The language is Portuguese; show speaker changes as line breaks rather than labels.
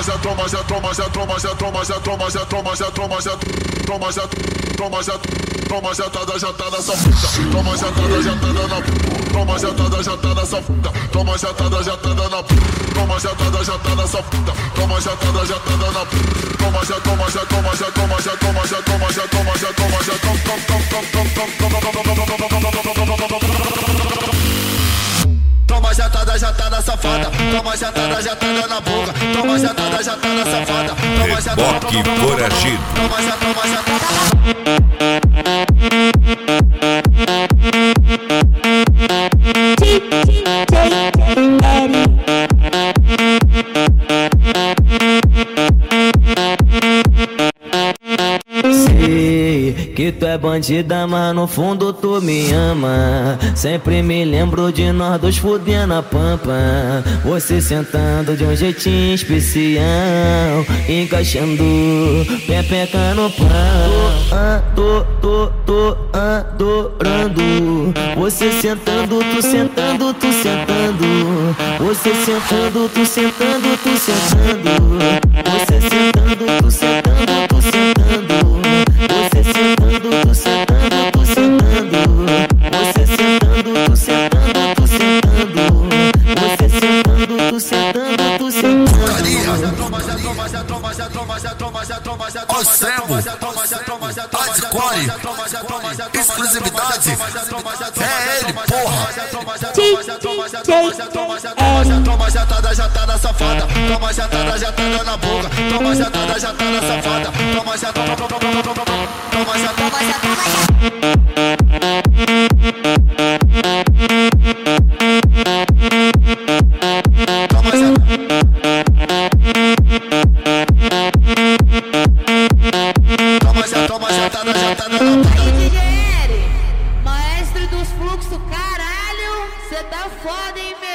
Toma jatada nessa puta. Toma jatada na puta. Toma jatada nessa puta. Toma jatada na puta. Toma jatada nessa puta. Toma jatada na puta. Toma jatada safada. Toma jatada na boca. Toma jatada safada. Toma jatada
foragido.
Toma jatada.
Que tu é bandida, mas no fundo tu me ama. Sempre me lembro de nós dois fudendo a pampa. Você sentando de um jeitinho especial, encaixando pepeca no pau. Tô adorando. Você sentando, tu sentando, tu sentando. Você sentando, tu sentando, tu sentando. Você sentando, tu sentando, tu sentando. Você sentando, tu sentando, tu sentando. Você sentando, tu sentando, tu sentando. Você sentando, tu sentando, tu sentando.
Ó Sebo, hardcore, exclusividade. É ele, porra.
Toma jatada safada. Toma jatada na boca. Toma jatada safada. Toma jatada.
Maestro dos fluxos, caralho, cê tá foda, hein, meu?